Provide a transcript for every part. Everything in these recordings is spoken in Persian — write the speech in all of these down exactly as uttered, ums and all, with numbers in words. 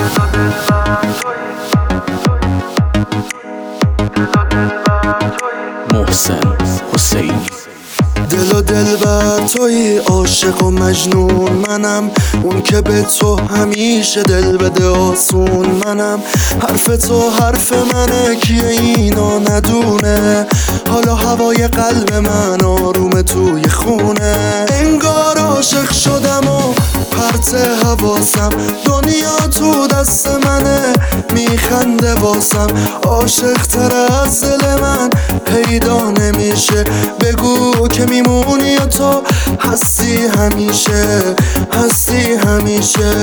محسن حسینی. دل و دلبر تویی، عاشق و مجنون منم، اون که به تو همیشه دل بده آسون منم. حرف تو حرف منه، کیه اینو ندونه؟ حالا هوای قلب من آروم توی خونه. انگار عاشق شدم و پرت حواسم، دنیا تو دست منه میخنده واسم. عاشق تر از دل من پیدا نمیشه، بگو که میمونی و تو هستی همیشه، هستی همیشه.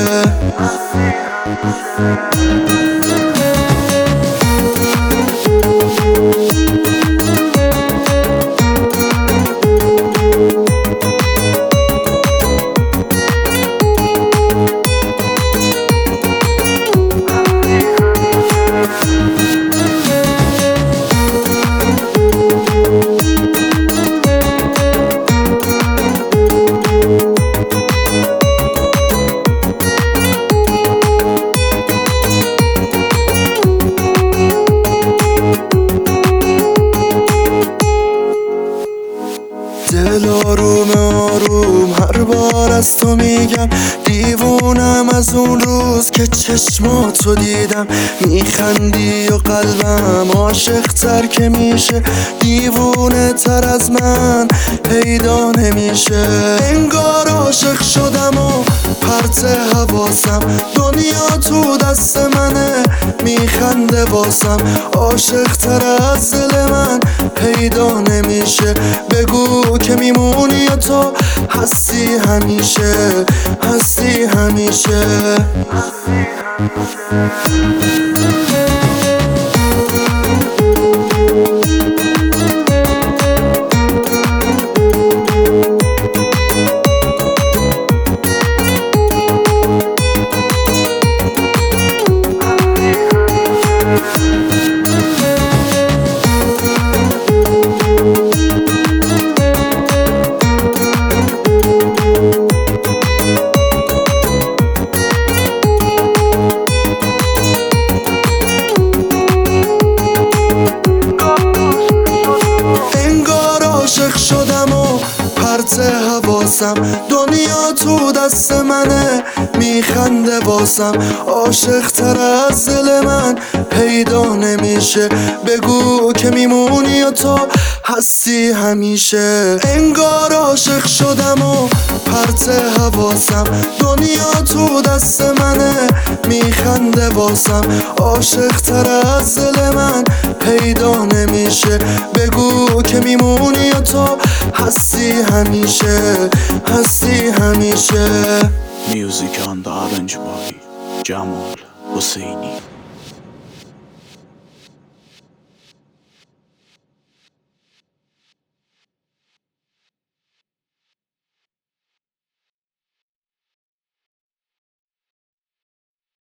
دل آروم آروم هر بار از تو میگم، دیوونم از اون روز که چشماتو دیدم. میخندی و قلبم عاشق تر که میشه، دیوونه تر از من پیدا نمیشه. انگار عاشق شدم و پرت حواسم، دنیا تو دست منه میخنده واسم. عاشق تر از دل من پیدا نمیشه، بگو که میمونی و تو هستی همیشه، هستی همیشه. عاشق شدم و پرت حواسم، دنیا تو دست منه میخنده واسم. عاشق تر از دل من پیدا نمیشه، بگو که میمونی و تو هستی همیشه. انگار عاشق شدم و پرت حواسم، دنیا تو دست منه میخنده واسم. عاشق تر از دل من پیدا نمیشه، بگو که میمونی و تو هستی همیشه، هستی همیشه. Music on the Orange Boy, Jamal Hosseini.